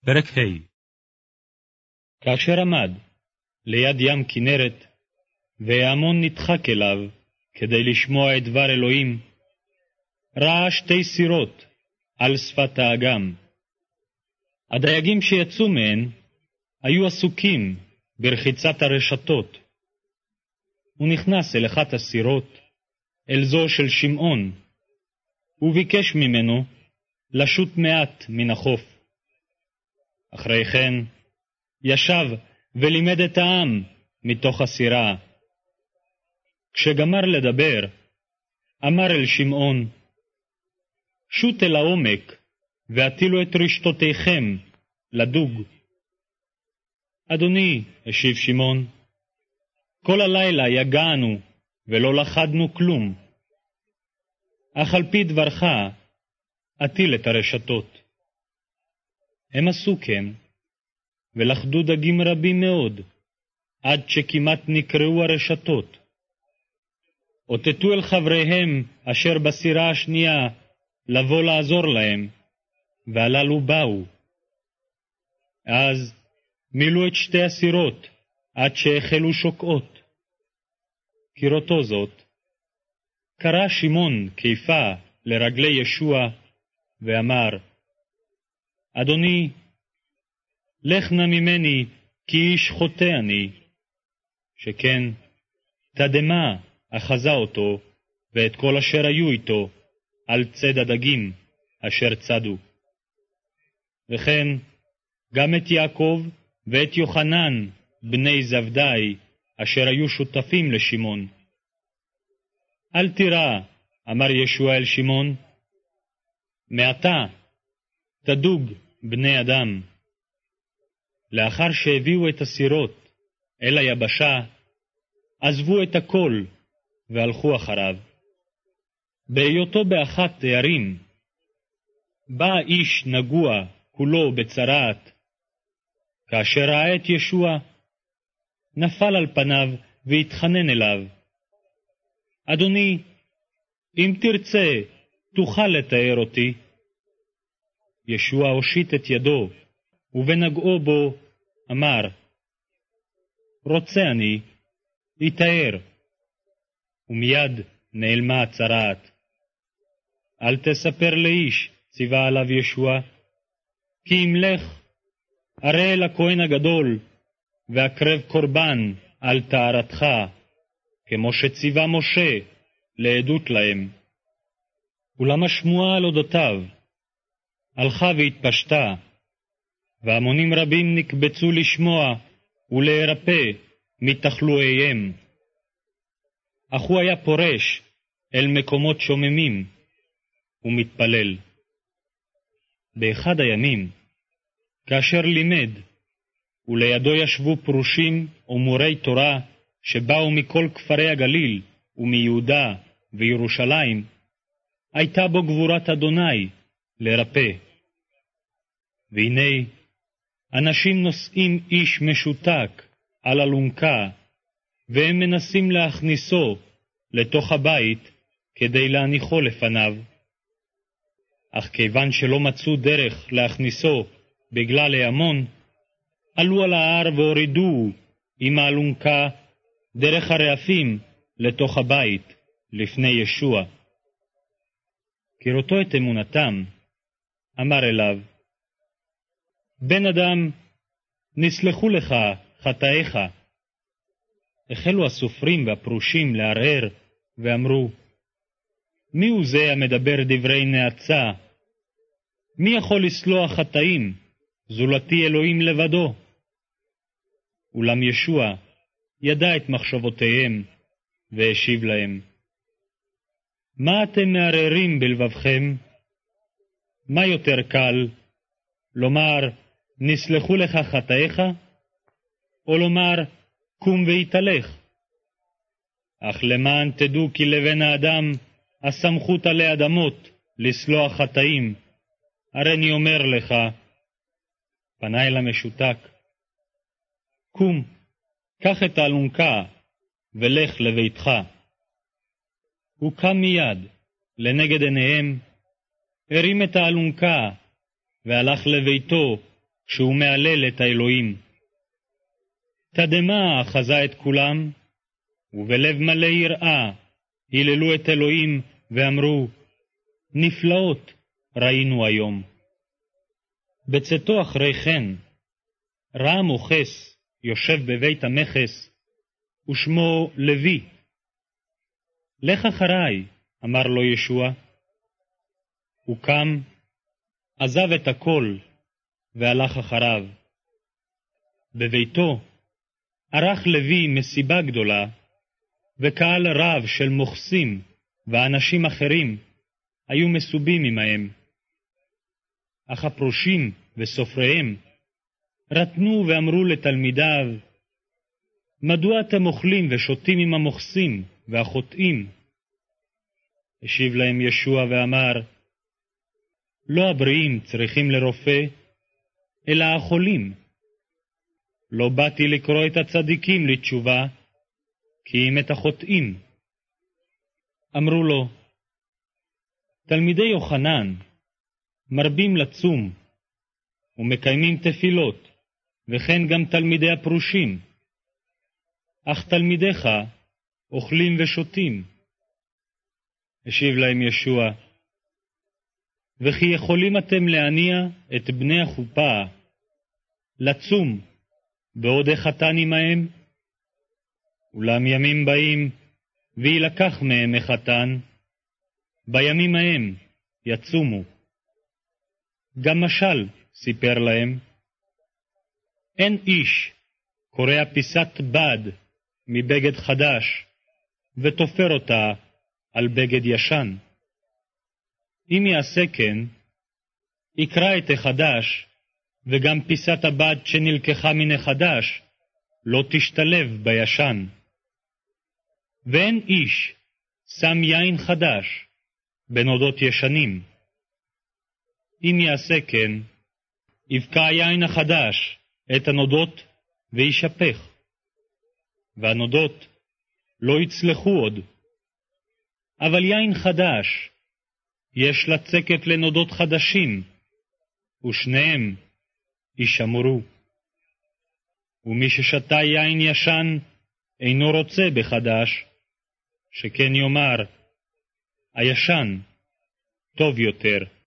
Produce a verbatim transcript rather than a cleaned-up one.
פרק ה'. כאשר עמד ליד ים כנרת, וההמון נדחק אליו כדי לשמוע את דבר אלוהים, ראה שתי סירות על שפת האגם. הדייגים שיצאו מהן היו עסוקים ברחיצת הרשתות. הוא נכנס אל אחת הסירות, אל זו של שמעון, וביקש ממנו לשוט מעט מן החוף. אחרי כן ישב ולימד את העם מתוך הסירה. כשגמר לדבר, אמר אל שמעון, שוט אל העומק, והטילו את רשתותיכם לדוג. אדוני, השיב שמעון, כל הלילה יגענו ולא לחדנו כלום. אך על פי דברך, אטיל את הרשתות. הם עשו כן, ולכדו דגים רבים מאוד, עד שכמעט נקראו הרשתות. אותתו אל חבריהם אשר בסירה השנייה לבוא לעזור להם, והללו באו. אז מילאו את שתי הסירות, עד שהחלו שוקעות. כראותו זאת, קרא שמעון כיפה לרגלי ישוע, ואמר, אדוני, לך נא ממני, כי איש חוטא אני. שכן, תדמה אחזה אותו, ואת כל אשר היו איתו, על צד הדגים אשר צדו. וכן, גם את יעקב ואת יוחנן, בני זבדי, אשר היו שותפים לשמעון. אל תירא, אמר ישוע אל שמעון, מעתה תדוג בני אדם. לאחר שהביאו את הסירות אל היבשה, עזבו את הכל והלכו אחריו. בהיותו באחת הערים, בא איש נגוע כולו בצרעת. כאשר ראה את ישוע, נפל על פניו והתחנן אליו. אדוני, אם תרצה, תוכל לתאר אותי. ישוע הושיט את ידו, ובנגעו בו אמר, רוצה אני, יתאר. ומיד נעלמה הצרעת. אל תספר לאיש, ציווה עליו ישוע, כי אם לך, הרי אל הכהן הגדול, והקרב קורבן על טהרתך, כמו שציווה משה לעדות להם. אולם השמועה על אודותיו הלכה והתפשטה, והמונים רבים נקבצו לשמוע ולהירפא מתחלואיהם. אך הוא היה פורש אל מקומות שוממים ומתפלל. באחד הימים, כאשר לימד, ולידו ישבו פרושים ומורי תורה שבאו מכל כפרי הגליל ומיהודה וירושלים, הייתה בו גבורת אדוני לרפא. והנה, אנשים נושאים איש משותק על אלונקה, והם מנסים להכניסו לתוך הבית כדי להניחו לפניו. אך כיוון שלא מצאו דרך להכניסו בגלל ההמון, עלו על ההר והורידו עם האלונקה דרך הרעפים לתוך הבית לפני ישוע. כראותו את אמונתם, אמר אליו, בן אדם, נסלחו לך חטאיך. החלו הסופרים והפרושים לערער ואמרו, מי הוא זה המדבר דברי נאצה? מי יכול לסלוח חטאים? זולתי אלוהים לבדו. אולם ישוע ידע את מחשבותיהם והשיב להם, מה אתם מערערים בלבבכם? מה יותר קל, לומר, נסלחו לך חטאיך, או לומר, קום והתהלך? אך למען תדעו כי לבן האדם הסמכות עלי אדמות לסלוח חטאים, הרי אני אומר לך, פנה אל המשותק, קום, קח את האלונקה ולך לביתך. הוא קם מיד לנגד עיניהם, הרים את האלונקה והלך לביתו שהוא מעלל את האלוהים. תדמה אחזה את כולם, ובלב מלא יראה היללו את אלוהים ואמרו, נפלאות ראינו היום. בצאתו אחרי כן, ראה מוכס יושב בבית המכס, ושמו לוי. לך אחריי, אמר לו ישוע. הוא קם, עזב את הכל, והלך אחריו. בביתו ערך לוי מסיבה גדולה, וקהל רב של מוכסים ואנשים אחרים היו מסובים עמהם. אך הפרושים וסופריהם רתנו ואמרו לתלמידיו, מדוע אתם אוכלים ושותים עם המוכסים והחוטאים? השיב להם ישוע ואמר, לא הבריאים צריכים לרופא, אלא החולים. לא באתי לקרוא את הצדיקים לתשובה, כי אם את החוטאים. אמרו לו, תלמידי יוחנן מרבים לצום, ומקיימים תפילות, וכן גם תלמידי הפרושים. אך תלמידיך אוכלים ושותים. השיב להם ישוע, וכי יכולים אתם להניע את בני החופה, לצום, בעוד החתן עמהם? אולם ימים באים, וילקח מהם החתן, בימים ההם יצומו. גם משל סיפר להם, אין איש קורע פיסת בד מבגד חדש, ותופר אותה על בגד ישן. אם יעשה כן, יקרא את החדש, וגם פיסת הבד שנלקחה מן החדש לא תשתלב בישן. ואין איש שם יין חדש בנודות ישנים. אם יעשה כן, יבקע היין החדש את הנודות וישפך, והנודות לא יצלחו עוד. אבל יין חדש יש לצקת לנודות חדשים, ושניהם ישמרו. ומי ששתה יין ישן אינו רוצה בחדש, שכן יאמר, הישן טוב יותר.